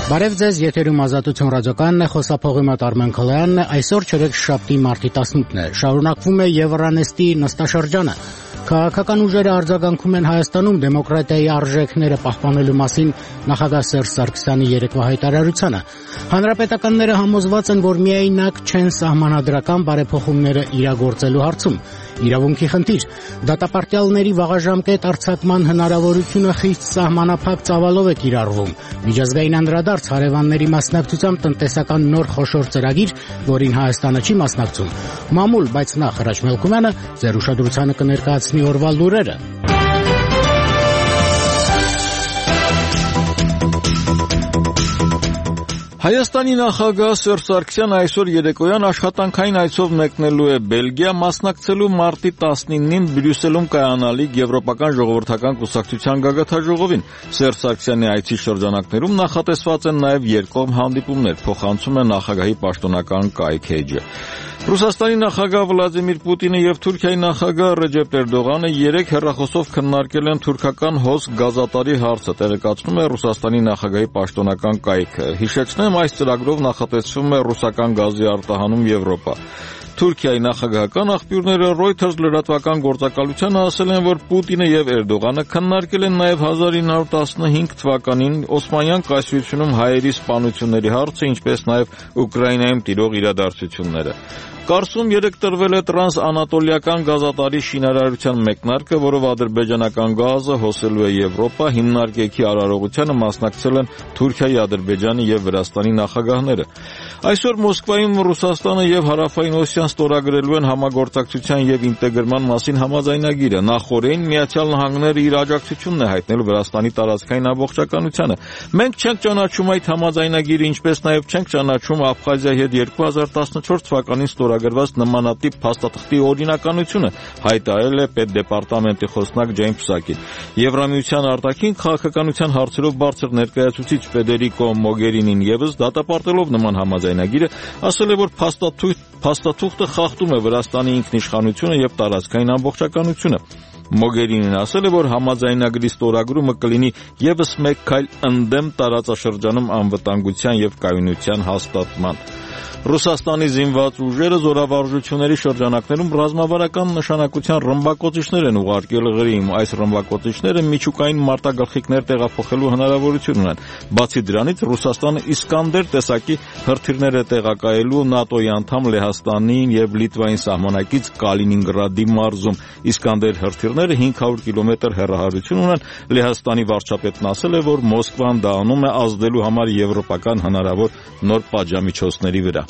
Բարև ձեզ, եթերում Ազատություն ռադիոկայանն է, խոսափողի մոտ Արմեն Քալայանն է, այսօր չորեքշաբթի մարտի 18-ն է, շարունակվում է Եվրանեստի նստաշրջանը։ Քաղաքական ուժերը արձագանքում են Հայաստանում դեմոկրատիայի արժեքները պահպանելու մասին նախագահ Սերժ Սարգսյանի երեկվա հայտարարությանը։ Հանրապետականները համոզված են, որ միայնակ չեն սահմանադրական բարեփոխումները իրագործելու հարցում։ Իրավունքի խնդիր, դատապարտյալների վաղաժամկետ արձակման հնարավորությունը խիստ սահմանափակ ծավալով է կիրառվում։ Միջազգային անդրադարձ հարևանների մասնակցությամբ տնտեսական նոր խոշոր ծրագիր, որին Հայաստանը չի մասնակցում։ Մամուլ, բայց նախ Հրաչ Մելքումյանը ձեր ուշադրությանը կներկայացնի օրվա լուրերը։ Հայաստանի նախագահ Սերժ Սարգսյանը այսօր երեկոյան աշխատանքային այցով մեկնելու է Բելգիա, մասնակցելու մարտի 19-ին Բրյուսելում կայանալիք Եվրոպական ժողովրդական կուսակցության գագաթնաժողովին։ Սերժ Սարգսյանի այցի շրջանակներում նախատեսված են նաև երկկողմ հանդիպումներ, փոխանցում է նախագահի պաշտոնական կայք-էջը։ Ռուսաստանի նախագահ Վլադիմիր Պուտինը եւ Թուրքիայի նախագահ Ռեջեփ Էրդողանը երեկ հեռախոսով քննարկել են թուրքական հոսք գազատարի հարցը, տեղեկացնում է Ռուսաստանի նախագահի պաշտոնական կայքը։ Հիշեցնեմ, այս ծրագրով նախատեսվում է ռուսական գազի արտահանում Եվրոպա։ Թուրքիայի նախագահական աղբյուրները Reuters լրատվական գործակալությանը ասել են, որ Պուտինը եւ Էրդողանը քննարկել են նաեւ 1915 թվականին Օսմանյան կայսրությունում հայերի սպանությունների հարցը, ինչպես նաեւ Ուկրաինայում տիրող իրադարձությունները։ Կարսում երեկ տրվել է տրանսանատոլիական գազատարի շինարարության մեկնարկը, որով ադրբեջանական գազը հոսելու է Եվրոպա, հիմնարկեքի արարողությանը մասնակցել են Թուրքիայի, Ադրբեջանի եւ Վրաստանի նախագահները։ Այսօր Մոսկվայում Ռուսաստանը եւ Հարավային Օսիան ստորագրելու են համագործակցության եւ ինտեգրման մասին համաձայնագիրը։ Նախորդին Միացյալ Նահանգները իր աջակցությունն է հայտնել Վրաստանի տարածքային ամբողջականությանը։ Մենք չենք ճանաչում այդ համաձայնագիրը, ինչպես նաեւ չենք ճանաչում Աբխազիայի հետ 2014 թվականին ստորագրված նմանատիպ փաստաթղթի օրինականությունը, հայտարարել է պետդեպարտամենտի խոսնակ Ջեյմս Պսակին։ Եվրամիության արտաքին քաղաքականության հարցերով բարձր ներկայացուցիչ Ֆեդերիկո Մոգերինին եւս դատապարտելով նման համաձայնագիրը, ասել է, որ փաստաթուղթը խախտում է Վրաստանի ինքնիշխանությունը եւ տարածքային ամբողջականությունը։ Մոգերինին ասել է, որ համաձայնագրի ստորագրումը կլինի եւս մեկ քայլ ընդդեմ տարածաշրջանում անվտանգության եւ կայունության հաստատման։ Ռուսաստանի զինված ուժերը զորավարժությունների շրջանակներում ռազմավարական նշանակության ռմբակոծիչներ են ուղարկել Ղրիմ։ Այս ռմբակոծիչները միջուկային մարտագլխիկներ տեղափոխելու հնարավորություն ունեն։ Բացի դրանից, Ռուսաստանը Իսկանդեր տեսակի հրթիռներ է տեղակայելու ՆԱՏՕ-ի անդամ Լեհաստանին եւ Լիտվային սահմանակից Կալինինգրադի մարզում։ Իսկանդեր հրթիռները 500 կիլոմետր հեռահարություն ունեն։ Լեհաստանի վարչապետն ասել է, որ Մոսկվան դա անում է ազդելու համար եվրոպական հնարավոր նոր պատժամիջոցների վրա։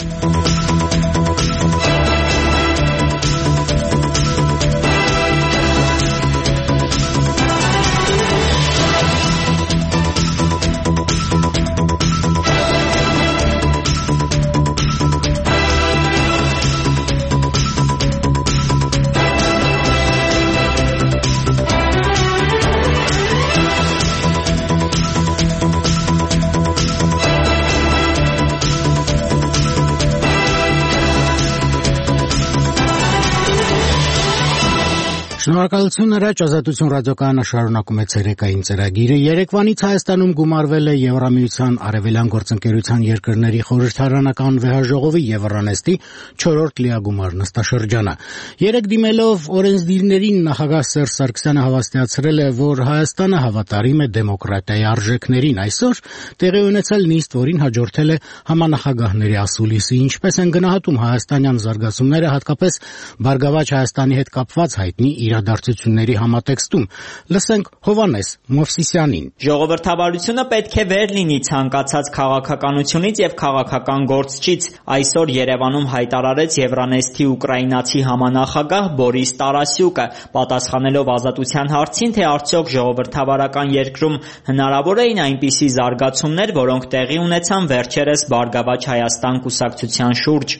Շնորհակալություն Հրաչ, Ազատություն ռադիոկայանը շարունակում է ցերեկային ծրագիրը։ Երեկվանից Հայաստանում գումարվել է Եվրամիության Արևելյան գործընկերության երկրների խորհրդարանական վեհաժողովի Եվրանեստի 4-րդ լիագումար նստաշրջանը։ Երեկ դիմելով օրենսդիրներին նախագահ Սերժ Սարգսյանը հավաստիացրել է, որ Հայաստանը հավատարիմ է դեմոկրատիայի արժեքներին։ Այսօր տեղի ունեցել նիստ, որին հաջորդել է համանախագահների ասուլիսը, ինչպես են գնահատում հայաստանյան զարգացումները, հատկապես Բարգավաճ Հայաստանի հետ կապված հայտնի իրադարձությունների համատեքստում։ Լսենք Հովհաննես Մովսիսյանին։ Ժողովրդավարությունը պետք է վեր լինի ցանկացած քաղաքականությունից եւ քաղաքական գործչից։ Այսօր Երևանում հայտարարեց Եվրանեստի ուկրաինացի համանախագահ Բորիս Տարասյուկը, պատասխանելով Ազատության հարցին, թե արդյոք ժողովրդավարական երկրում հնարավոր էին այնպիսի զարգացումներ, որոնք տեղի ունեցան վերջերս Բարգավաճ Հայաստան կուսակցության շուրջ։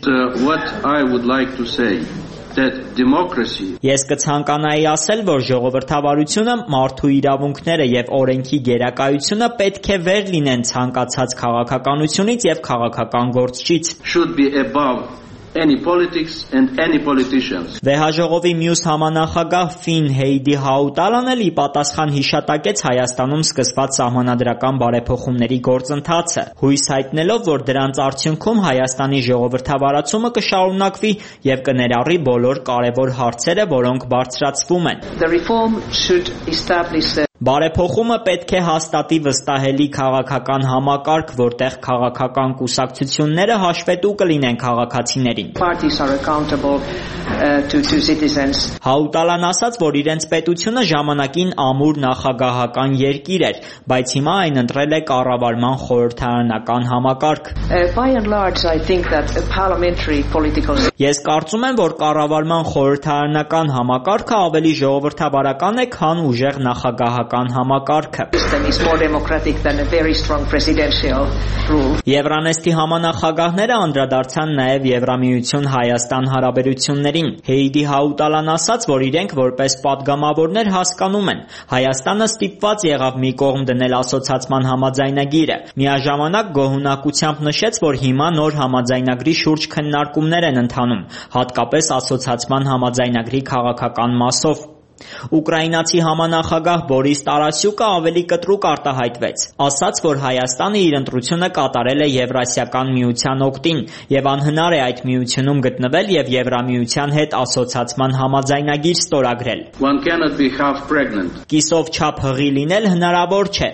Ես կցանկանայի ասել, որ ժողովրդավարությունը, մարդու իրավունքները եւ օրենքի գերակայությունը պետք է վեր լինեն ցանկացած քաղաքականությունից եւ քաղաքական գործչից։ any politics and any politicians. Վեհաժողովի մյուս համանախագահ Ֆին Հեյդի Հաուտալան էլ ի պատասխան հիշատակեց Հայաստանում սկսված սահմանադրական բարեփոխումների գործընթացը, հույս հայտնելով, որ դրանց արդյունքում Հայաստանի ժողովրդավարացումը կշարունակվի եւ կներառի բոլոր կարևոր հարցերը, որոնք բարձրացվում են։ The reform should establish Բարեփոխումը պետք է հաստատի վստահելի քաղաքական համակարգ, որտեղ քաղաքական կուսակցությունները հաշվետու կլինեն քաղաքացիներին։ Parties are accountable to citizens. Հաուտալան ասաց, որ իրենց պետությունը ժամանակին ամուր նախագահական երկիր էր, բայց հիմա այն ընտրել է կառավարման խորհրդարանական համակարգ։ By and large, I think that a parliamentary political Ես կարծում եմ, որ կառավարման խորհրդարանական համակարգը ավելի ժողովրդավարական է, քան ուժեղ նախագահական համակարգը։ system is more democratic than a very strong presidential rule. Եվրանեստի համանախագահները անդրադարձան նաև Եվրամիություն Հայաստան հարաբերություններին։ Հեյդի Հաուտալան ասաց, որ իրենք որպես պատգամավորներ հասկանում են, Հայաստանը ստիպված եղավ մի կողմ դնել ասոցացման համաձայնագիրը։ Միաժամանակ գոհունակությամբ նշեց, որ հիմա նոր համաձայնագրի շուրջ քննարկումներ են ընթանում, հատկապես ասոցացման համաձայնագրի քաղաքական մասով։ Ուկրաինացի համանախագահ Բորիս Տարասյուկը ավելի կտրուկ արտահայտվեց, ասաց, որ Հայաստանը իր ընտրությունը կատարել է Եվրասիական միության օգտին եւ անհնար է այդ միությունում գտնվել եւ Եվրամիության հետ ասոցացման համաձայնագիր ստորագրել։ One cannot be half pregnant. Կիսով չափ հղի լինել հնարավոր չէ։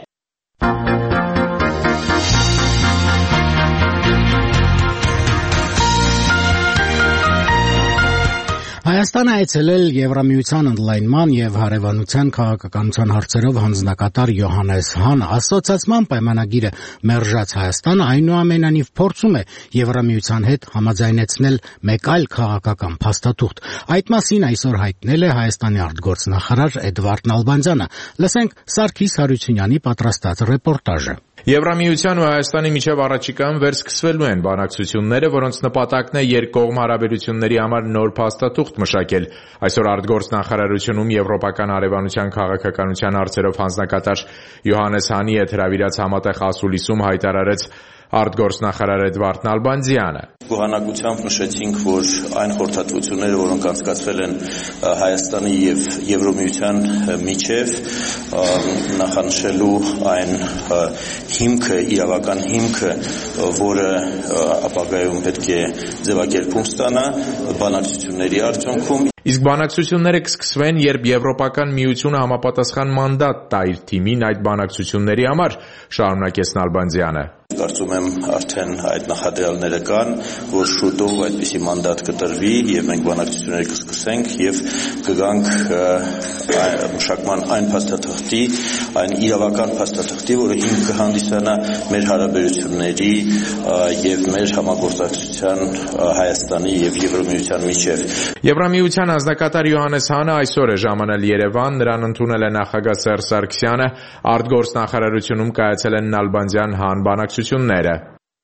Հայաստանը այցելել Եվրամիության ընդլայնման եւ հարևանության քաղաքականության հարցերով հանձնակատար Յոհաննես Հանը ասոցիացիան պայմանագիրը մերժած Հայաստանը այնուամենայնիվ փորձում է Եվրամիության հետ համաձայնեցնել մեկ այլ քաղաքական փաստաթուղթ։ Այդ մասին այսօր հայտնել է Հայաստանի արտգործնախարար Էդվարդ Նալբանդյանը։ Լսենք Սարգիս Հարությունյանի պատրաստած ռեպորտաժը։ Եվրամիության ու Հայաստանի միջև առաջիկայում վերսկսվելու են բանակցությունները, որոնց նպատակն է երկկողմ հարաբերությունների համար նոր փաստաթուղթ մշակել։ Այսօր արտգործնախարարությունում եվրոպական հարևանության քաղաքականության հարցերով հանձնակատար Յոհաննես Հանի հետ հրավիրած համատեղ ասուլիսում հայտարարեց արտգործնախարար Էդվարդ Նալբանդյանը։ Գոհանակությամբ նշեցինք, որ այն խորհրդատվությունները, որոնք անցկացվել են Հայաստանի եւ Եվրոմիության միջև, նախանշելու այն հիմքը, իրավական հիմքը, որը ապագայում պետք է ձևակերպում ստանա բանակցությունների արդյունքում։ Իսկ բանակցությունները կսկսվեն, երբ Եվրոպական միությունը համապատասխան մանդատ տա իր թիմին այդ բանակցությունների համար, շարունակեց Նալբանդյանը։ Կարծում եմ արդեն այդ նախադրյալները կան, որ շուտով այդպիսի մանդատ կտրվի եւ մենք բանակցությունները կսկսենք եւ կգանք մշակման այն փաստաթղթի, այն իրավական փաստաթղթի, որը հիմք կհանդիսանա մեր հարաբերությունների եւ մեր համագործակցության Հայաստանի եւ Եվրամիության միջև։ Եվրամիության հանձնակատար Յոհաննես Հանը այսօր է ժամանել Երևան, նրան ընդունել է նախագահ Սերժ Սարգսյանը, արտգործնախարարությունում կայացել են Նալբանդյան Հան բանակցությունները։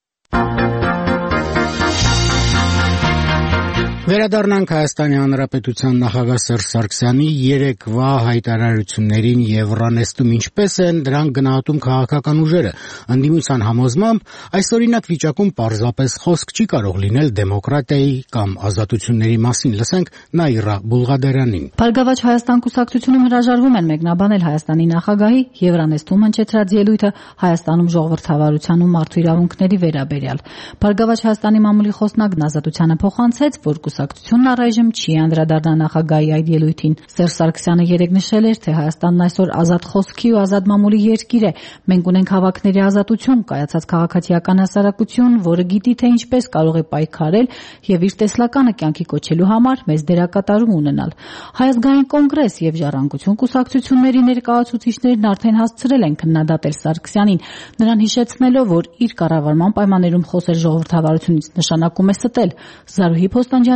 Վերադառնանք Հայաստանի Հանրապետության նախագահ Սերժ Սարգսյանի երեկվա հայտարարություններին Եվրանեստում ինչպես են դրանք գնահատում քաղաքական ուժերը։ Ընդդիմության համոզմամբ այսօրինակ վիճակում պարզապես խոսք չի կարող լինել դեմոկրատիայի կամ ազատությունների մասին։ Լսենք Նաիրա Բուլղադարյանին։ Բարգավաճ Հայաստան կուսակցությունում հրաժարվում են մեկնաբանել Հայաստանի նախագահի Եվրանեստում հնչեցրած ելույթը Հայաստանում ժողովրդավարության ու մարդու իրավունքների վերաբերյալ։ Բարգավաճ Հայաստանի մամուլի խոսնագն Ազատությանը փոխանցեց, որ կուսակցությունն առայժմ չի անդրադառնա նախագահի այդ ելույթին։ Սերժ Սարգսյանը երեկ նշել էր, թե Հայաստանն այսօր ազատ խոսքի ու ազատ մամուլի երկիր է։ Մենք ունենք հավաքների ազատություն, կայացած քաղաքացիական հասարակություն, որը գիտի, թե ինչպես կարող է պայքարել եւ իր տեսլականը կյանքի կոչելու համար մեծ դերակատարում ունենալ։ Հայ ազգային կոնգրես եւ Ժառանգություն կուսակցությունների ներկայացուցիչներն արդեն հասցրել են քննադատել Սարգսյանին, նրան հիշեցնելով, որ իր կառավարման պայմաններում խոսել ժողովրդավարությունից նշանակում է ստել։ Զարուհի Փոստանջյանը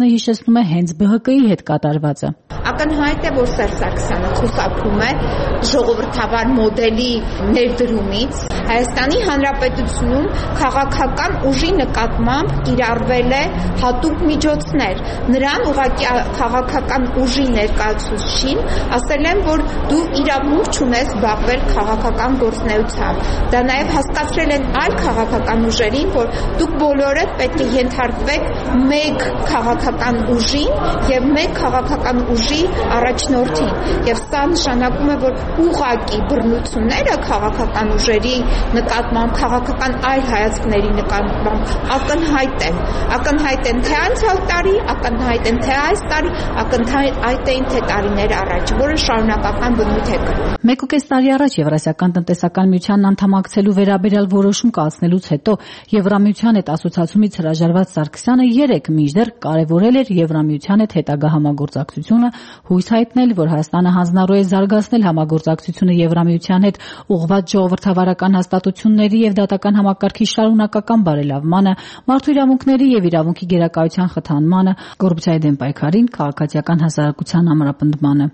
Սարգսյանը հիշեցնում է հենց ԲՀԿ-ի հետ կատարվածը։ Ակնհայտ է, որ Սերժ Սարգսյանը խուսափում է ժողովրդավար մոդելի ներդրումից։ Հայաստանի Հանրապետությունում քաղաքական ուժի նկատմամբ կիրառվել է հատուկ միջոցներ։ Նրան ուղղակի քաղաքական ուժի ներկայացուցչին ասել են, որ դու իրավունք չունես զբաղվել քաղաքական գործունեությամբ։ Դա նաև հասկացրել են այլ քաղաքական ուժերին, որ դուք բոլորդ պետք է ենթարկվեք մեկ քաղաքական ուժին եւ մեկ քաղաքական ուժի առաջնորդին։ Եվ սա նշանակում է, որ ուղղակի բռնությունները քաղաքական ուժերի նկատմամբ, քաղաքական այլ հայացքների նկատմամբ ակնհայտ են թե անցյալ տարի, ակնհայտ են թե այս տարի, ակնհայտ են թե տարիներ առաջ, որը շարունակական բնույթ է կրում։ 1.5 տարի առաջ Եվրասիական տնտեսական միությանն անդամակցելու վերաբերյալ որոշում կայացնելուց հետո Եվրամիության հետ ասոցիացումից հրաժարված Սարգսյանը 3 մինչդեռ կարևորել էր Եվրամիության հետ հետագա համագործակցությունը, հույս հայտնել, որ Հայաստանը հանձնառու է զարգացնել համագործակցությունը Եվրամիության հետ ուղղված ժողովրդավարական հաստատությունների եւ դատական համակարգի շարունակական բարելավմանը, մարդու իրավունքների եւ իրավունքի գերակայության խթանմանը, կոռուպցիայի դեմ պայքարին, քաղաքացիական հասարակության ամրապնդմանը։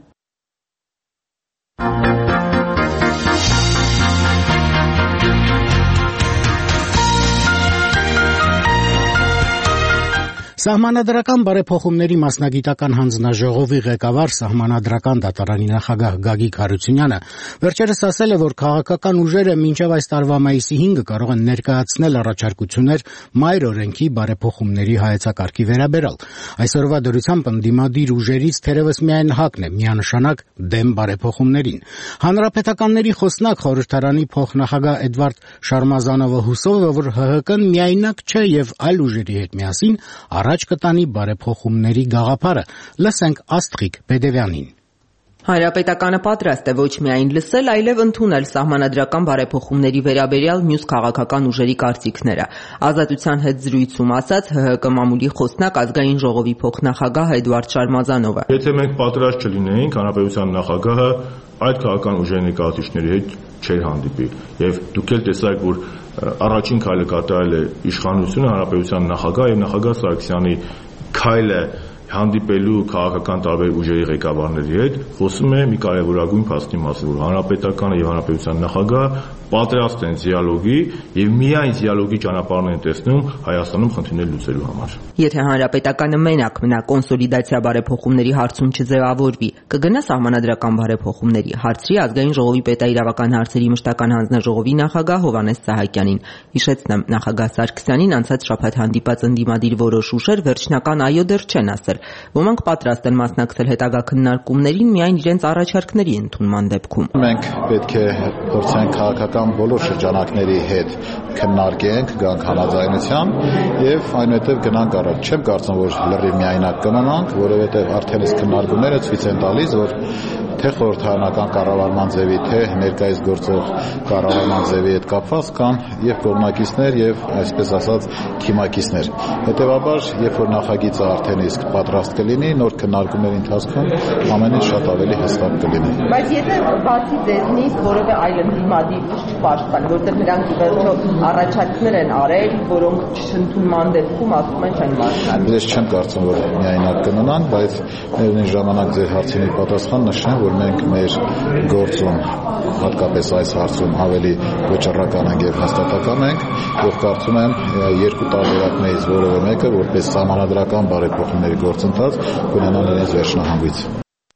Սահմանադրական բարեփոխումների մասնագիտական հանձնաժողովի ղեկավար Սահմանադրական դատարանի նախագահ Գագիկ Հարությունյանը վերջերս ասել է, որ քաղաքական ուժերը մինչև այս տարվա մայիսի 5-ը կարող են ներկայացնել առաջարկություններ մայր օրենքի բարեփոխումների հայեցակարգի վերաբերյալ։ Այսօրվա դրությամբ ընդդիմադիր ուժերից թերևս միայն ՀԱԿ-ն է միանշանակ դեմ բարեփոխումներին։ Հանրապետականների խոսնակ խորհրդարանի փոխնախագահ Էդվարդ Շարմազանովը հուսով է, որ ՀՀԿ-ն միայնակ չէ եւ այլ ուժերի հետ միասին առաջ կտանի բարեփոխումների գաղափարը։ Լսենք Աստղիկ Բեդևյանին։ Հանրապետականը պատրաստ է ոչ միայն լսել, այլև ընդունել սահմանադրական բարեփոխումների վերաբերյալ մյուս քաղաքական ուժերի կարծիքները։ Ազատության հետ զրույցում ասաց ՀՀԿ մամուլի խոսնակ ազգային ժողովի փոխնախագահ Էդվարդ Շարմազանովը։ Եթե մենք պատրաստ չլինեինք, հանրապետության նախագահը այդ քաղաքական ուժերի ներկայացուցիչների հետ չէր հանդիպի։ Եվ դուք էլ տեսաք, որ առաջին քայլը կատարել է իշխանությունը, հանրապետության նախագահ եւ նախագահ Սարգսյանի քայլը հանդիպելու քաղաքական տարբեր ուժերի ղեկավարների հետ խոսում է մի կարևորագույն փաստի մասին, որ հանրապետականը եւ հանրապետության նախագահը պատրաստ են դիալոգի եւ միայն դիալոգի ճանապարհն են տեսնում Հայաստանում խնդիրներ լուծելու համար։ Եթե հանրապետականը մենակ մնա կոնսոլիդացիա բարեփոխումների հարցում չձևավորվի, կգնա սահմանադրական բարեփոխումների, հարցրի ազգային ժողովի պետաիրավական հարցերի մշտական հանձնաժողովի նախագահ Հովհաննես Սահակյանին։ Հիշեցնեմ, նախագահ Սարգսյանին անցած շաբաթ հանդիպած ընդդիմադիր որոշ ուժեր վերջնական այո դեռ չեն ասել։ Ոմանք պատրաստ են մասնակցել հետագա քննարկումներին միայն իրենց առաջարկների ընդունման դեպքում։ Մենք պետք է փորձենք քաղաքական բոլոր շրջանակների հետ քննարկենք, գանք համաձայնության եւ այնուհետեւ գնանք առաջ։ Չեմ կարծում, որ լրիվ միայնակ կմնանք, որովհետեւ արդեն իսկ քննարկումները ցույց են տալիս, որ թե խորհրդարանական կառավարման ձևի, թե ներկայիս գործող կառավարման ձևի հետ կապված կան եւ կողմնակիցներ եւ այսպես ասած թիմակիցներ։ Հետեւաբար, երբ որ նախագիծը արդեն իսկ պատրաստ կլինի, նոր քննարկումների ընթացքում ամեն ինչ շատ ավելի հստակ կլինի։ Բայց եթե բացի ձեզնից որևէ այլ ընդդիմադիր ուժ չպաշտպան, որտեղ նրանք ի վերջո առաջարկներ են արել, որոնք չընդունման դեպքում ասում են չեն մասնակցել։ Ես չեմ կարծում, որ միայնակ կմնան, բայց միևնույն ժամանակ ձեր հարցին պատասխան նշեմ, որ մենք մեր գործում, հատկապես այս հարցում ավելի վճռական ենք եւ հաստատակամ ենք, եւ կարծում եմ երկու տարբերակներից որևէ մեկը որպես սահմանադրական բարեփոխումների գործընթաց կունենան իրենց վերջնահանգույց։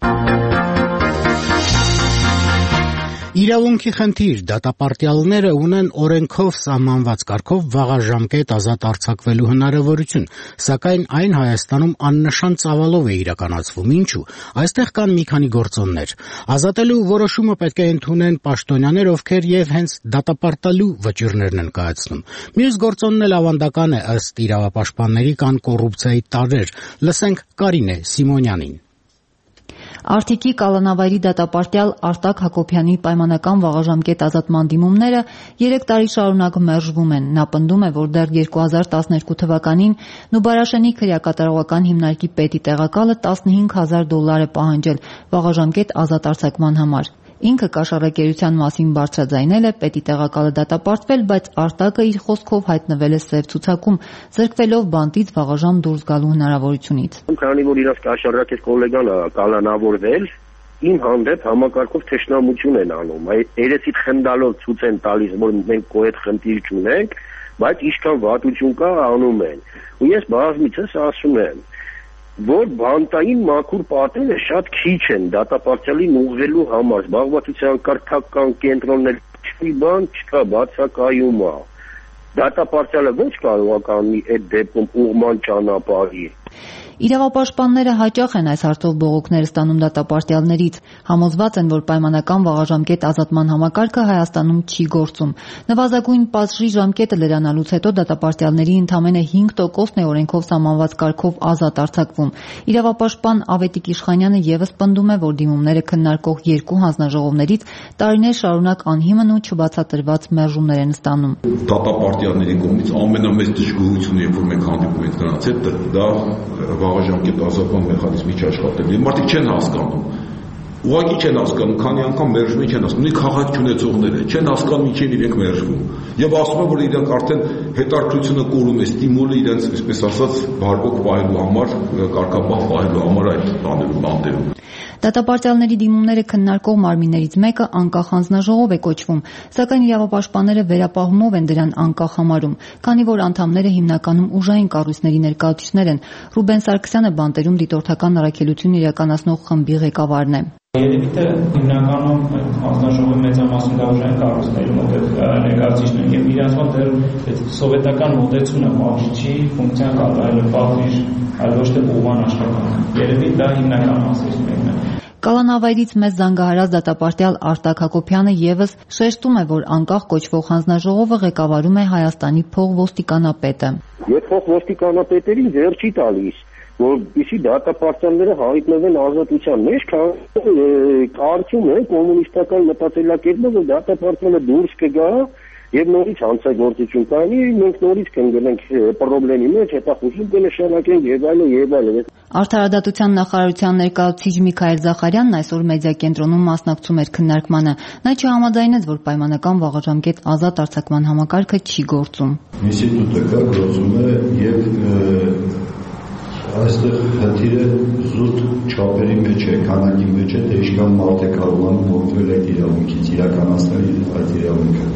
Իրավունքի խնդիր դատապարտյալները ունեն օրենքով սահմանված կարգով վաղաժամկետ ազատ արձակվելու հնարավորություն, սակայն այն Հայաստանում աննշան ծավալով է իրականացվում։ Ինչու՞։ Այստեղ կան մի քանի գործոններ։ Ազատելու որոշումը պետք է ընդունեն պաշտոնյաներ, ովքեր եւ հենց դատապարտելու վճիռներն են կայացնում։ Մյուս գործոնն էլ ավանդական է, ըստ իրավապաշտպանների կան կոռուպցիայի տարրեր։ Լսենք Կարինե Սիմոնյանին։ Արտիկի կալանավայրի դատապարտյալ Արտակ Հակոբյանի պայմանական վաղաժամկետ ազատման դիմումները 3 տարի շարունակ մերժվում են։ Նա պնդում է, որ դեռ 2012 թվականին Նուբարաշենի քրեակատարողական հիմնարկի պետի տեղակալը $15,000 է պահանջել վաղաժամկետ ազատ արձակման համար։ Ինքը կաշառակերության մասին բարձրաձայնել է, պետի տեղակալը դատապարտվել, բայց Արտակը իր խոսքով հայտնվել է սև ցուցակում, զրկվելով բանտից վաղաժամ դուրս գալու հնարավորությունից։ Քանի որ իրաց կաշառակեր գոլեգան կալանավորվել, իմ հանդեպ համակարգով թշնամություն են անում, երեսիդ խնդալով ցույց են տալիս, որ մենք քո հետ խնդիր չունենք, բայց ինչքան վատություն կա անում են։ Ու ես բազմիցս ասում եմ, որ բանտային մաքուր պատերը շատ քիչ են դատապարտյալին ուղղելու համար, զբաղվածության կրթական կենտրոններ չի բան չկա, բացակայում է։ Դատապարտյալը ոչ կարող է կանի այդ դեպքում ուղղման ճանապարհի։ Իրավապաշտպանները հաճախ են այս հարցով բողոքներ ստանում դատապարտյալներից, համոզված են, որ պայմանական վաղաժամկետ ազատման համակարգը Հայաստանում չի գործում։ Նվազագույն պատժի ժամկետը լրանալուց հետո դատապարտյալների ընդամենը 5%-ն է օրենքով սահմանված կարգով ազատ արձակվում։ Իրավապաշտպան Ավետիք Իշխանյանը եւս պնդում է, որ դիմումները քննարկող երկու հանձնաժողովներից տարիներ շարունակ անհիմն ու չբացատրված մերժումներ են ստանում։ Դատապարտյալների կողմից ամենամեծ դժգոհությունը, երբ որ մենք հանդիպում ենք նրանց հետ, դա վաղաժամկետ ազատման մեխանիզմի չաշխատելն է։ Մարդիկ չեն հասկանում։ Ուղղակի չեն հասկանում, քանի անգամ մերժում են, չեն հասկանում։ Ունի քաղաք չունեցողները չեն հասկանում ինչին իրենք մերժվում։ Եվ ասում են, որ իրենք արդեն հետաքրքրությունը կորում է, ստիմուլը իրենց, այսպես ասած, բարվոք պահելու համար, կարգապահ պահելու համար այդ բանտերում։ Դատապարտյալների դիմումները քննարկող մարմիններից մեկը անկախ հանձնաժողով է կոչվում, սակայն իրավապաշտպանները վերապահումով են դրան անկախ համարում, քանի որ անդամները հիմնականում ուժային կառույցների ներկայացուցիչներ են։ Ռուբեն Սարգսյանը բանտերում դիտորդական առաքելություն իրականացնող խմբի ղեկավարն է։ Երևի թե հիմնականում հանձնաժողովի մեծամասնություն դա ուժային կառույցների ներկայացուցիչներ են եւ իրանց մոտ դեռ սովետական մոտեցումը պատժիչի ֆունկցիան կատարելը պատժիչ, այլ ոչ թե ուղղման աշխատանք։ Երևի դա հիմնական մասնություններն են։ Կալանավայրից մեզ զանգահարած դատապարտյալ Արտակ Հակոբյանը եւս շեշտում է, որ անկախ կոչվող հանձնաժողովը ղեկավարում է Հայաստանի փոխոստիկանապետը։ Եթե փոխոստիկանապետերին ձեռ չի տալիս, որպեսզի դատապարտյալները հայտնվեն ազատության մեջ, կարծում է կոմունիստական մտածելակերպը, որ դատապարտյալը դուրս կգա եւ նորից հանցագործություն կանի, մենք նորից կընկնենք խնդրի մեջ, հետախուզում կնշանակենք եւ այլն։ Արդարադատության նախարարության ներկայացուցիչ Միքայել Զախարյանն այսօր մեդիա կենտրոնում մասնակցում էր քննարկմանը։ Նա չհամաձայնեց, որ պայմանական վաղաժամկետ ազատ արձակման համակարգը չի գործում։ Ինստիտուտը կա, գործում է եւ այստեղ խնդիրը զուտ չափերի մեջ է, քանակի մեջ է, թե ինչքան մարդ է կարողանում օգտվել այդ իրավունքից, իրականացնել այդ իրավունքը։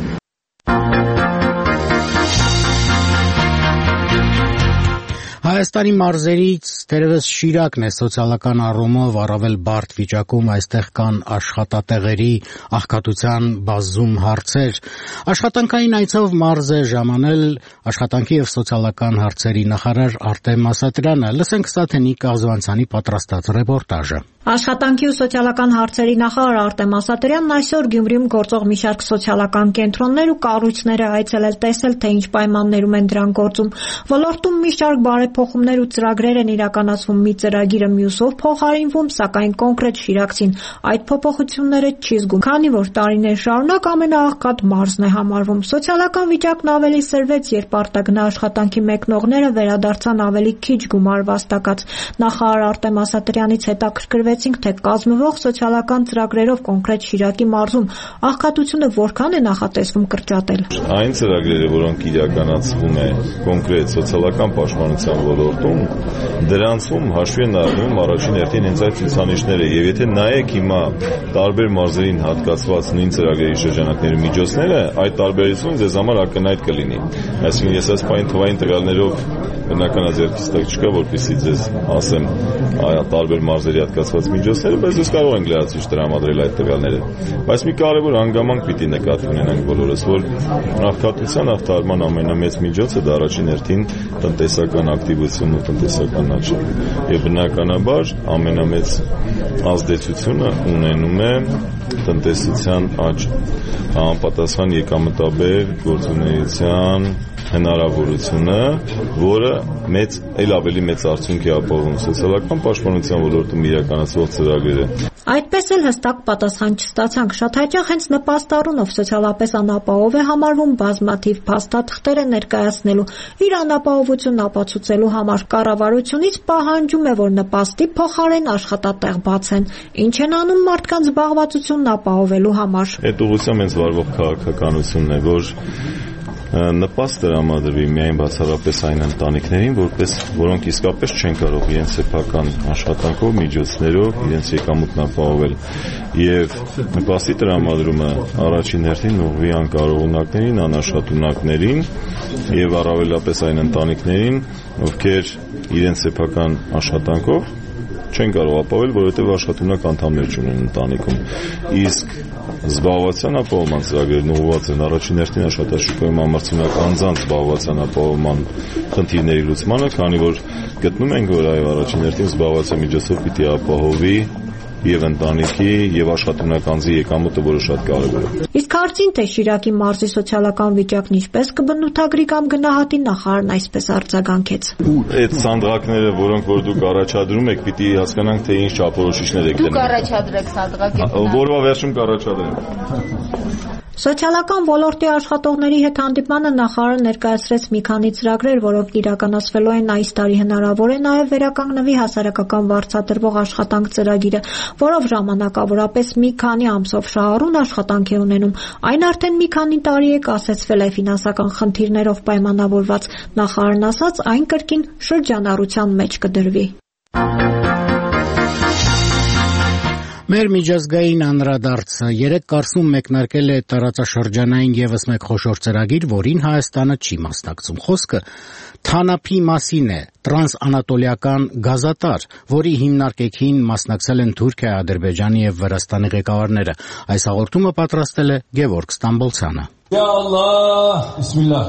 Հայաստանի մարզերից թերևս Շիրակն է սոցիալական առումով առավել բարդ վիճակում, այստեղ կան աշխատատեղերի աղքատության բազում հարցեր։ Աշխատանքային այցով մարզ է ժամանել աշխատանքի եւ սոցիալական հարցերի նախարար Արտեմ Ասատրյանը։ Լսենք Սաթենի Կազվանցյանի պատրաստած ռեպորտաժը։ Աշխատանքի ու սոցիալական հարցերի նախարար Արտեմ Ասատրյանն այսօր Գյումրիում գործող մի շարք սոցիալական կենտրոններ ու կառույցներ է այցելել տեսել, թե ինչ պայմաններում են դրանք գործում։ Ոլորտում մի շարք բարեփոխումներ ու ծրագրեր են իրականացվում, մի ծրագիրը մյուսով փոխարինվում, սակայն կոնկրետ շիրակցին այդ փոփոխությունները չի զգում, քանի որ տարիներ շարունակ ամենաաղքատ մարզն է համարվում։ Սոցիալական վիճակն ավելի սրվեց, երբ արտագնա աշխատանքի մեկնողները վերադարձան ավելի քիչ գումար վաստակած։ Նախարար Արտեմ Ասատրյանից հետաքրքրվեցինք, թե կազմվող սոցիալական ծրագրերով կոնկրետ Շիրակի մարզում աղքատությունը որքան է նախատեսվում կրճատել։ Այն ծրագրերը, որոնք իրականացվում է կոնկրետ սոցիալական պաշտպանության ոլորտում, դրանցում հաշվի են առնում առաջին հերթին հենց այդ ցուցանիշները, եւ եթե նայեք հիմա տարբեր մարզերին հատկացված նույն ծրագրերի շրջանակների միջոցները, այդ տարբերությունը ձեզ համար ակնհայտ կլինի։ Այսինքն ես այս պայն թվային տվյալներով բնականա ձեռքից տակ չկա, որպեսզի ձեզ ասեմ տարբեր մարզերի հատկացված միջոցները, բայց ես կարող ենք լրացուցիչ տրամադրել այդ տվյալները։ Բայց մի կարևոր հանգամանք պիտի նկատի ունենանք բոլորս, որ աղքատության հաղթահարման ամենամեծ միջոցը դա առաջին հերթին տնտեսական ակտիվությունն ու տնտեսական աճն է։ Եվ բնականաբար ամենամեծ ազդեցությունը ունենում է տնտեսության աճը, համապատասխան եկամտաբեր գործունեության հնարավորությունը, որը էլ ավելի մեծ արդյունք է ապահովում սոցիալական պաշտպանության ոլորտում իրականացվող ծրագրերը։ Այդպես էլ հստակ պատասխան չստացանք։ Շատ հաճախ հենց նպաստ առումով սոցիալապես անապահով է համարվում բազմաթիվ փաստաթղթերը ներկայացնելու, իր անապահովությունն ապացուցելու համար։ Կառավարությունից պահանջում է, որ նպաստի փոխարեն աշխատատեղ բացեն։ Ինչ են անում մարդկանց զբաղվածությունն ապահովելու համար։ Այդ ուղղությամբ հենց վարվող քաղաքականությունն է, որ նպաստ տրամադրվի միայն բացառապես այն ընտանիքներին, որոնք իսկապես չեն կարող իրենց սեփական աշխատանքով, միջոցներով իրենց եկամուտն ապահովել, եւ նպաստի տրամադրումը առաջին հերթին ուղղվի անկարողունակներին, անաշխատունակներին եւ առավելապես այն ընտանիքներին, ովքեր իրենց սեփական աշխատանքով չեն կարող ապահովել, որովհետև աշխատունակ անդամներ չունեն ընտանիքում։ Իսկ զբաղվածության ապահովման ծրագրերն ուղղված են առաջին հերթին աշխատաշուկայում համարձունակ անձանց զբաղվածության ապահովման խնդիրների լուծմանը, քանի որ գտնում ենք, որ այո, առաջին հերթին զբաղվածության միջոցով պիտի ապահովի եւ ընտանիքի եւ աշխատունակ անձի եկամուտը, որը շատ կարեւոր է։ Իսկ հարցին, թե Շիրակի մարզի սոցիալական վիճակն ինչպես կբնութագրի կամ գնահատի, նախարարն այսպես արձագանքեց. Այդ սանդղակները, որոնք որ դուք առաջադրում եք, պիտի հասկանանք, թե ինչ չափորոշիչներ եք դնում։ Դուք առաջադրեք սանդղակը։ Որովա վերջում կառաջադրենք։ Սոցիալական ոլորտի աշխատողների հետ հանդիպմանը նախարարը ներկայացրեց մի քանի ծրագրեր, որոնք իրականացվելու են այս տարի։ Հնարավոր է նաև վերականգնվի հասարակական վարձատրվող աշխատանք ծրագիրը, որով ժամանակավորապես մի քանի ամսով շահառուն աշխատանք է ունենում։ Այն արդեն մի քանի տարի է կասեցվել է ֆինանսական խնդիրներով պայմանավորված։ Նախարարն ասաց, այն կրկին շրջանառության մեջ կդրվի։ Մեր միջազգային անդրադարձը երեք կարգում մեկնարկել է տարածաշրջանային եւս մեկ խոշոր ծրագիր, որին Հայաստանը չի մասնակցում։ Խոսքը TANAP-ի մասին է, տրանսանատոլիական գազատար, որի հիմնարկեքին մասնակցել են Թուրքիա, Ադրբեջանի եւ Վրաստանի ղեկավարները։ Այս հաղորդումը պատրաստել է Գևորգ Ստամբոլցյանը։ Յա Ալլահ, բիսմիլլահ։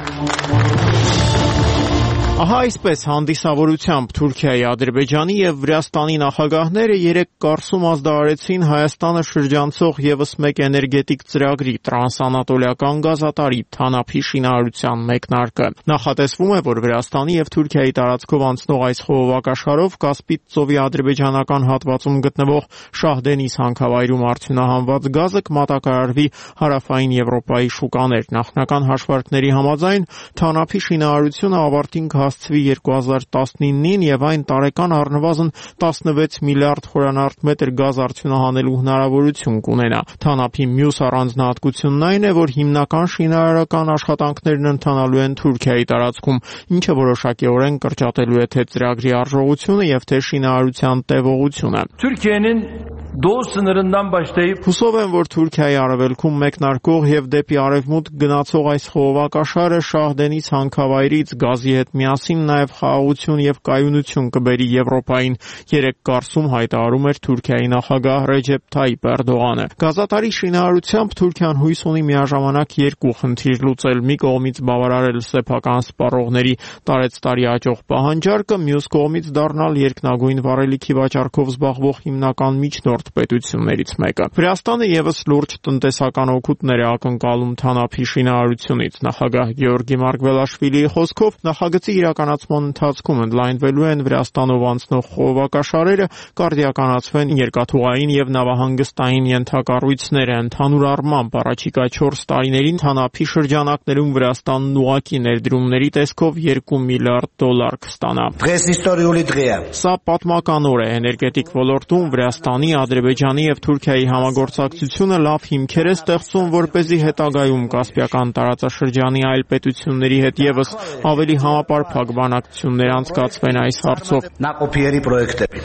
Ահա այսպես հանդիսավորությամբ Թուրքիայի, Ադրբեջանի եւ Վրաստանի նախագահները երեք կարգում ազդարարեցին Հայաստանը շրջանցող եւս մեկ էներգետիկ ծրագրի տրանսանատոլիական գազատարի TANAP-ի շինարարության մեկնարկը։ Նախատեսվում է, որ Վրաստանի եւ Թուրքիայի տարածքով անցնող այս խողովակաշարով Կասպից ծովի ադրբեջանական հատվածում գտնվող Շահդենիս հանքավայրում արդյունահանված գազը կմատակարարվի հարավային Եվրոպայի շուկաներ։ Նախնական հաշվարկների համաձայն TANAP-ի շինարարությունը ավարտին հասցվի 2019-ին եւ այն տարեկան առնվազն 16 միլիարդ խորանարդ մետր գազ արդյունահանելու հնարավորություն կունենա։ TANAP-ի մյուս առանձնահատկությունն այն է, որ հիմնական շինարարական աշխատանքներն ընթանալու են Թուրքիայի տարածքում, ինչը որոշակիորեն կրճատելու է թե ծրագրի արժողությունը եւ թե շինարարության տևողությունը։ Türkiye'nin doğu sınırından başlayıp Հուսով եմ, որ Թուրքիայի արևելքում մեկնարկող եւ դեպի արևմուտք գնացող այս խողովակաշարը Շահդենիս հանքավայրից գազի հետ միասին նաեւ խաղաղություն եւ կայունություն կբերի Եվրոպային։ Երեք կարգում հայտարարում էր Թուրքիայի նախագահ Ռեջեփ Թայիփ Էրդողանը։ Գազատարի շինարարությամբ Թուրքիան հույս ունի միաժամանակ երկու խնդիր լուծել՝ մի կողմից բավարարել սեփական սպառողների տարեցտարի աճող պահանջարկը, մյուս կողմից դառնալ երկնագույն վառելիքի վաճառքով զբաղվող հիմնական միջնորդ պետություններից մեկը։ Վրաստանը եւս լուրջ տնտեսական օգուտներ է ակնկալում TANAP-ի շինարարությունից։ Նախագահ Գեորգի Մարգվելաշվիլիի խոսքով նախագծի իրականացման ընթացքում ընդլայնվելու են Վրաստանով անցնող խողովակաշարերը, կարդիականացվեն երկաթուղային եւ նավահանգստային ենթակառույցները։ Ընդհանուր առմամբ առաջիկա 4 տարիներին TANAP-ի շրջանակներում Վրաստանն ուղղակի ներդրումների տեսքով $2 միլիարդ կստանա։ Սա պատմական օր է էներգետիկ ոլորտում Վրաստանի, Ադրբեջանի եւ Թուրքիայի համագործակցությունը լավ հիմքեր է ստեղծում, որպեսզի հետագայում Կասպիական տարածաշրջանի այլ պետությունների հետ եւս ավելի համապարփակ բանակցություններ անցկացվեն այս հարցով։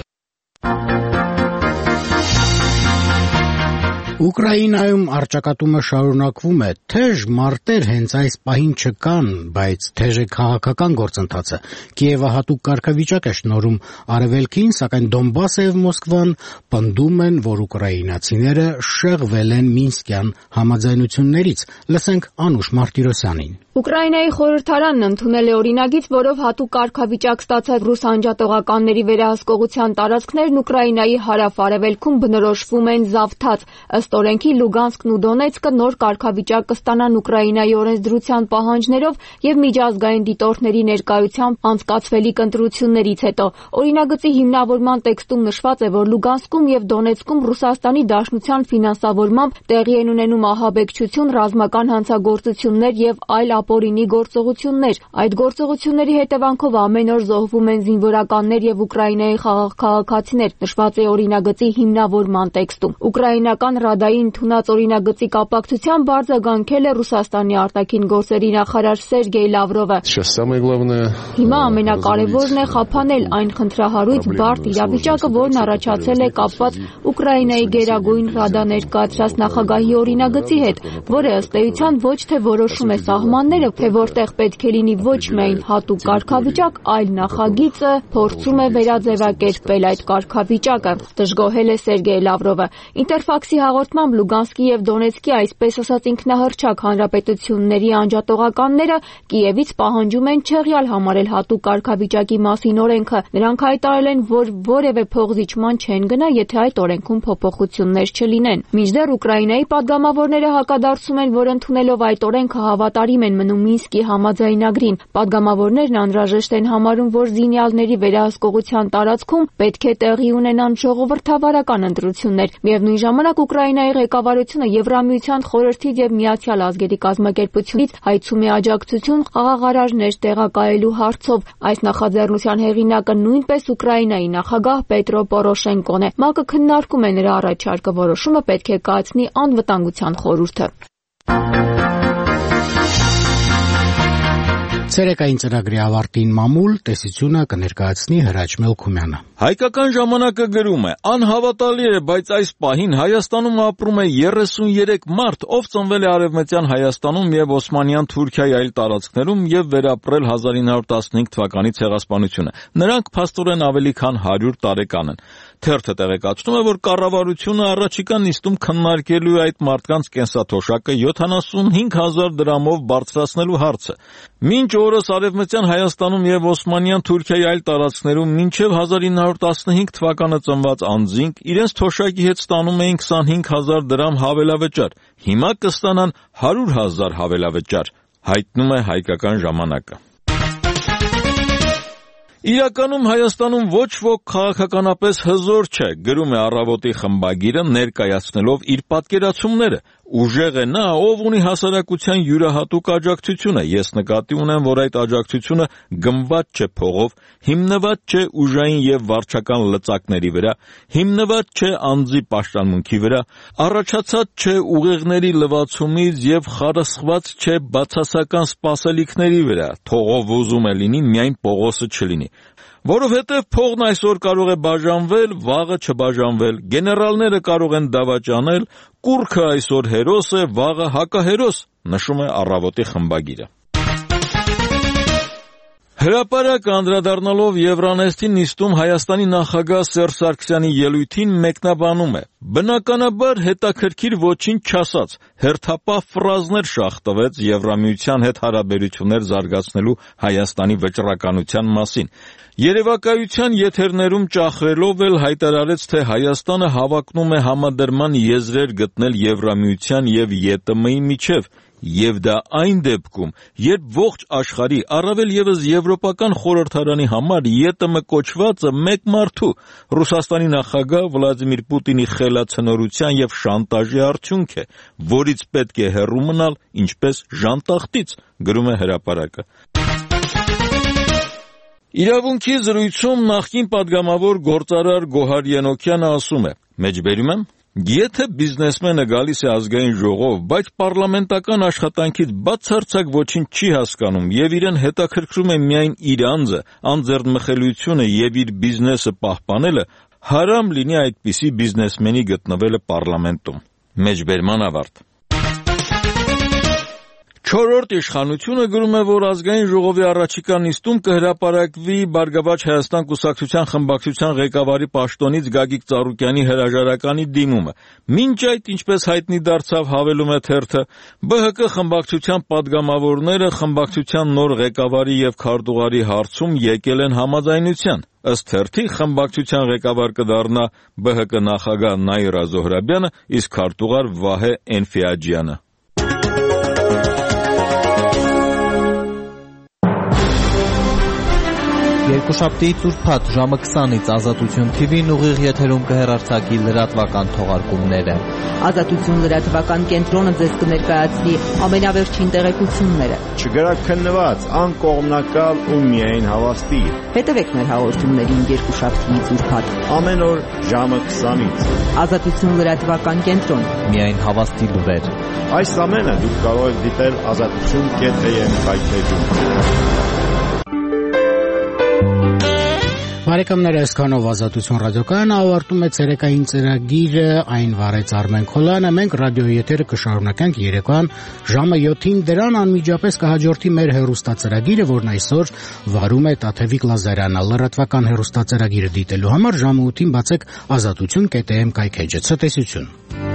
Ուկրաինայում առճակատումը շարունակվում է, թեժ մարտեր հենց այս պահին չկան, բայց թեժ է քաղաքական գործընթացը։ Կիևը հատուկ կարգավիճակ է շնորհում արևելքին, սակայն Դոնբասը եւ Մոսկվան պնդում են, որ ուկրաինացիները շեղվել են Մինսկյան համաձայնություններից։ Լսենք Անուշ Մարտիրոսյանին։ Ուկրաինայի խորհրդարանն ընդունել է օրինագիծ, որով հատուկ կարգավիճակ ստացած ռուս անջատողականների վերահսկողության տարածքներն Ուկրաինայի հարավ-արևելքում բնորոշվում են զավթած։ Ըստ օրենքի Լուգանսկն ու Դոնեցկը նոր կարգավիճակ կստանան Ուկրաինայի օրենսդրության պահանջներով եւ միջազգային դիտորդների ներկայությամբ անցկացվելիք ընտրություններից հետո։ Օրինագծի հիմնավորման տեքստում նշված է, որ Լուգանսկում եւ Դոնեցկում Ռուսաստանի Դաշնության ֆինանսավորմամբ տեղի են ունենում ահաբեկչություն, ռազմական հանցագործություններ եւ այլ ապօրինի գործողություններ։ Այդ գործողությունների հետևանքով ամեն օր զոհվում են զինվորականներ եւ Ուկրաինայի խաղաղ քաղաքացիներ, նշված է օրինագծի հիմնավորման տեքստում։ Ուկրաինական Ռադայի ընդունած օրինագծի կապակցությամբ արձագանքել է Ռուսաստանի արտաքին գործերի նախարար Սերգեյ Լավրովը։ Հիմա ամենակարևորն է խափանել այն խնդրահարույց բարդ իրավիճակը, որն առաջացել է կապված Ուկրաինայի Գերագույն Ռադա ներկայացրած նախագահի օրինագծի հետ, որը ըստ էության ոչ թե որոշում է սահմանները, թե որտեղ պետք է լինի ոչ միայն հատուկ կարգավիճակ, այլ նախագիծը փորձում է վերաձևակերպել այդ կարգավիճակը, դժգոհել է Սերգեյ Լավրովը։ Ինտերֆաքսի հաղորդմամբ Լուգանսկի եւ Դոնեցկի այսպես ասած ինքնահռչակ հանրապետությունների անջատողականները Կիևից պահանջում են չեղյալ համարել հատուկ կարգավիճակի մասին օրենքը։ Նրանք հայտարարել են, որ որևէ փողզիջման չեն գնա, եթե այդ օրենքում փոփոխություններ չլինեն։ Մինչդեռ Ուկրաինայի падգամավորները հակադարձում են, որ ընդունելով այդ օրենքը հավատարիմ են մնում Մինսկի համաձայնագրին։ Падգամավորներն անհրաժեշտ են համարում, որ զինյալների վերահսկողության տարածքում պետք է տեղի ունենան ժողովրդավարական ընտրություններ։ Միևնույն ժամանակ Ուկրաինայի ղեկավարությունը Եվրամիության խորհրդից եւ Միացյալ ազգերի կազմակերպությունից հայցում է աջակցություն խաղաղարարներ տեղակայելու հարցով։ Այս նախաձեռնության հեղինակը նույնպես Ուկրաինայի նախագահ Պետրո Պորոշենկոն է։ ՄԱԿ-ը քննարկում է նրա առաջարկը, որոշումը պետք է կայացնի անվտանգության խորհուրդը։ Ցերեկային ծրագրի ավարտին մամուլ տեսությունը կներկայացնի Հրաչ Մելքումյանը։ Հայկական ժամանակը գրում է. անհավատալի է, բայց այս պահին Հայաստանում ապրում է 33 մարդ, ով ծնվել է Արևմտյան Հայաստանում եւ Օսմանյան Թուրքիայի այլ տարածքներում եւ վերապրել 1915 թվականի ցեղասպանությունը։ Նրանք փաստորեն ավելի քան 100 տարեկան են։ Թերթը տեղեկացնում է, որ կառավարությունը առաջիկա նիստում քննարկելու է այդ մարդկանց կենսաթոշակը 75,000 դրամով բարձրացնելու հարցը։ Մինչ օրս Արևմտյան Հայաստանում եւ Օսմանյան Թուրքիայի այլ տարածքներում մինչեւ 1915 թվականը ծնված անձինք իրենց թոշակի հետ ստանում էին 25,000 դրամ հավելավճար։ Հիմա կստանան 100,000 հավելավճար, հայտնում է Հայկական ժամանակը։ Իրականում Հայաստանում ոչ ոք քաղաքականապես հզոր չէ, գրում է Առավոտի խմբագիրը ներկայացնելով իր պատկերացումները։ Ուժեղ է նա, ով ունի հասարակության յուրահատուկ աջակցությունը։ Ես նկատի ունեմ, որ այդ աջակցությունը գնված չէ փողով, հիմնված չէ ուժային եւ վարչական լծակների վրա, հիմնված չէ անձի պաշտամունքի վրա, առաջացած չէ ուղեղների լվացումից եւ խարսխված չէ բացասական սպասելիքների վրա։ Թողով ուզում է լինի, միայն Պողոսը չլինի։ Որովհետև փողն այսօր կարող է բաժանվել, վաղը չբաժանվել, գեներալները կարող են դավաճանել, կուռքը այսօր հերոս է, վաղը հակահերոս, նշում է Առավոտի խմբագիրը։ Հրապարակը անդրադառնալով Եվրանեստի նիստում Հայաստանի նախագահ Սերժ Սարգսյանի ելույթին մեկնաբանում է. բնականաբար հետաքրքիր ոչինչ չասաց, հերթապահ ֆրազներ շախտվեց Եվրամիության հետ հարաբերություններ զարգացնելու Հայաստանի վճռականության մասին։ Երևակայության եթերներում ճախրելով էլ հայտարարեց, թե Հայաստանը հավակնում է համադրման եզրեր գտնել Եվրամիության եւ ԵՏՄ-ի միջև։ Եվ դա այն դեպքում, երբ ողջ աշխարհի, առավել ևս Եվրոպական խորհրդարանի համար ԵՏՄ կոչվածը մեկ մարդու Ռուսաստանի նախագահ Վլադիմիր Պուտինի խելացնորության եւ շանտաժի արդյունք է, որից պետք է հեռու մնալ ինչպես ժանտախտից, գրում է Հրապարակը։ Իրավունքի զրույցում նախկին падգամավոր գործարար Գոհար Ենոքյանը ասում է. մեջբերում եմ, եթե բիզնեսմենը գալիս է ազգային ժողով, բայց պարլամենտական աշխատանքից բացարձակ ոչինչ չի հասկանում եւ իրեն հետաքրքրում է միայն իր անձը, անձեռնմխելիությունը եւ իր բիզնեսը պահպանելը, հարամ լինի այդպիսի բիզնեսմենի գտնվելը պարլամենտում։ Մեջբերման ավարտ։ 4-րդ իշխանությունը գրում է, որ ազգային ժողովի առաջիկա նիստում կհրապարակվի Բարգավաճ Հայաստան կուսակցության խմբակցության ղեկավարի պաշտոնից Գագիկ Ծառուկյանի հրաժարականի դիմումը։ Մինչ այդ, ինչպես հայտնի դարձավ, հավելում է թերթը, ԲՀԿ խմբակցության падգամավորները խմբակցության նոր ղեկավարի եւ քարտուղարի հարցում եկել են համաձայնության։ Ըստ թերթի, խմբակցության ղեկավար կդառնա ԲՀԿ նախագահ Նաիրա Զոհրաբյանը, իսկ քարտուղար Վահե Էնֆիաջյանը։ Երկուշաբթիից ուրբաթ ժամը 20-ից Ազատություն TV-ն ուղիղ եթերում կհեռարձակի լրատվական թողարկումները։ Ազատություն լրատվական կենտրոնը ձեզ կներկայացնի ամենավերջին տեղեկությունները։ Չգրակ քննված, անկողմնակալ ու միայն հավաստի։ Հետևեք մեր հաղորդումներին երկուշաբթիից ուրբաթ ամեն օր ժամը 20-ից։ Ազատություն լրատվական կենտրոն, միայն հավաստի լուրեր։ Այս ամենը դուք կարող եք դիտել azatutun.am հայթեջում։ Բարեկամներ, այսքանով Ազատություն ռադիոկայանը ավարտում է ցերեկային ծրագիրը, այն վարեց Արմեն Քոլյանը, մենք ռադիոյի եթերը կշարունակենք երեկոյան ժամը 7-ին, դրան անմիջապես կհաջորդի մեր հեռուստացրագիրը, որն այսօր վարում է Տաթևիկ Լազարյանը։ Լրատվական հեռուստացրագիրը դիտելու համար ժամը 8-ին բացեք azatutun.am կայքեջը։ Ցտեսություն։